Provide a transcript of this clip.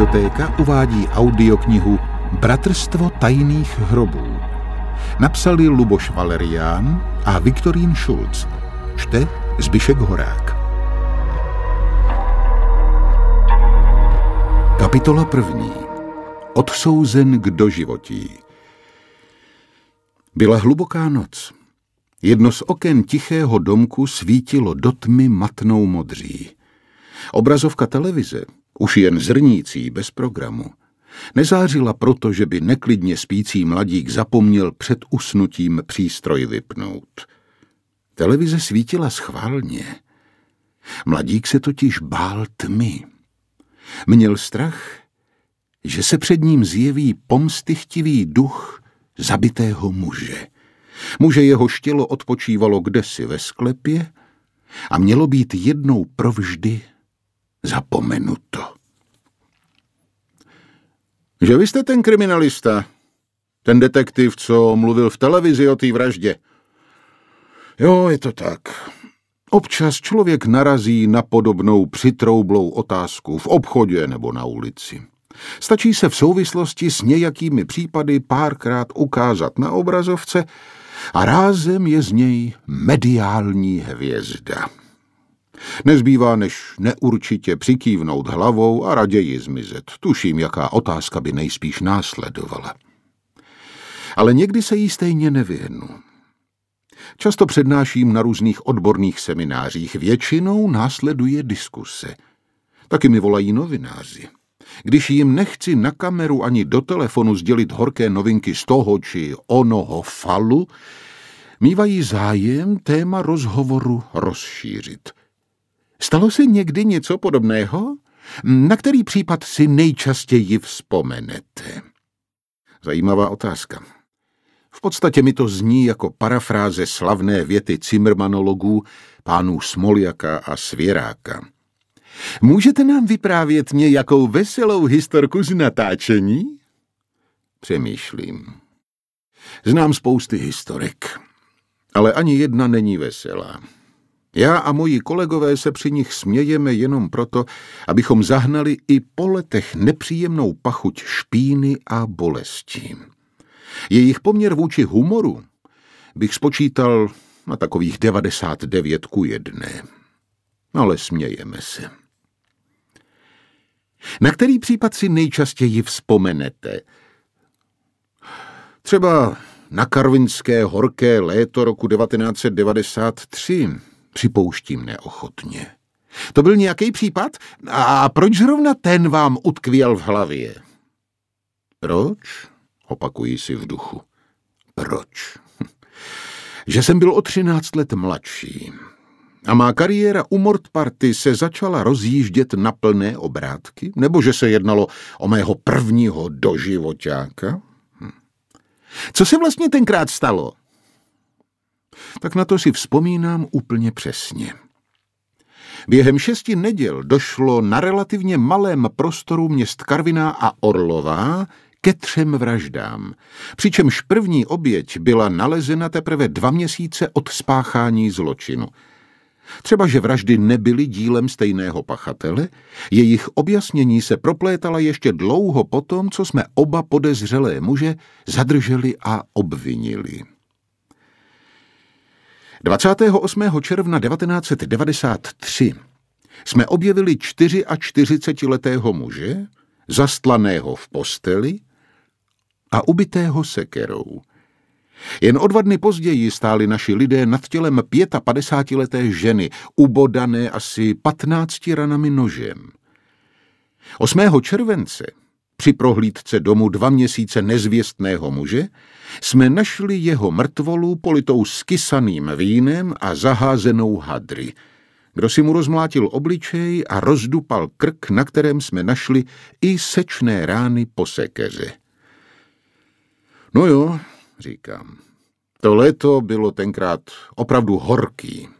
Radiotéka uvádí audioknihu Bratrstvo tajných hrobů. Napsali Luboš Valerián a Viktorín Šulc. Čte Zbyšek Horák. Kapitola 1. Odsouzen k doživotí. Byla hluboká noc. Jedno z oken tichého domku svítilo do tmy matnou modří. Obrazovka televize, už jen zrnící bez programu, nezářila proto, že by neklidně spící mladík zapomněl před usnutím přístroj vypnout. Televize svítila schválně. Mladík se totiž bál tmy. Měl strach, že se před ním zjeví pomstychtivý duch zabitého muže. Muže, jehož tělo odpočívalo kdesi ve sklepě a mělo být jednou provždy zapomenuto. Že vy jste ten kriminalista, ten detektiv, co mluvil v televizi o té vraždě. Jo, je to tak. Občas člověk narazí na podobnou přitroublou otázku v obchodě nebo na ulici. Stačí se v souvislosti s nějakými případy párkrát ukázat na obrazovce a rázem je z něj mediální hvězda. Nezbývá, než neurčitě přikývnout hlavou a raději zmizet. Tuším, jaká otázka by nejspíš následovala. Ale někdy se jí stejně nevyhnu. Často přednáším na různých odborných seminářích. Většinou následuje diskuse. Taky mi volají novináři. Když jim nechci na kameru ani do telefonu sdělit horké novinky z toho či onoho falu, mívají zájem téma rozhovoru rozšířit. Stalo se někdy něco podobného? Na který případ si nejčastěji vzpomenete? Zajímavá otázka. V podstatě mi to zní jako parafráze slavné věty cimrmanologů pánů Smoljaka a Svěráka. Můžete nám vyprávět nějakou veselou historku z natáčení? Přemýšlím. Znám spousty historek, ale ani jedna není veselá. Já a moji kolegové se při nich smějeme jenom proto, abychom zahnali i po letech nepříjemnou pachuť špíny a bolesti. Jejich poměr vůči humoru bych spočítal na takových 99:1. Ale smějeme se. Na který případ si nejčastěji vzpomenete? Třeba na karvinské horké léto roku 1993. Připouštím neochotně. To byl nějaký případ? A proč zrovna ten vám utkvěl v hlavě? Proč? Opakuji si v duchu. Proč? Že jsem byl o 13 let mladší a má kariéra u Mordparty se začala rozjíždět na plné obrátky? Nebo že se jednalo o mého prvního doživoťáka? Co se vlastně tenkrát stalo? Tak na to si vzpomínám úplně přesně. Během 6 neděl došlo na relativně malém prostoru měst Karviná a Orlová ke 3 vraždám, přičemž první oběť byla nalezena teprve 2 měsíce od spáchání zločinu. Třeba, že vraždy nebyly dílem stejného pachatele, jejich objasnění se proplétala ještě dlouho potom, co jsme oba podezřelé muže zadrželi a obvinili. 28. června 1993 jsme objevili 44letého muže, zastlaného v posteli a ubitého sekerou. Jen o 2 dny později stáli naši lidé nad tělem 55leté ženy, ubodané asi 15 ranami nožem. 8. července při prohlídce domu 2 měsíce nezvěstného muže jsme našli jeho mrtvolu politou skysaným vínem a zaházenou hadry. Kdo si mu rozmlátil obličej a rozdupal krk, na kterém jsme našli i sečné rány po sekeře. No jo, říkám, to léto bylo tenkrát opravdu horký.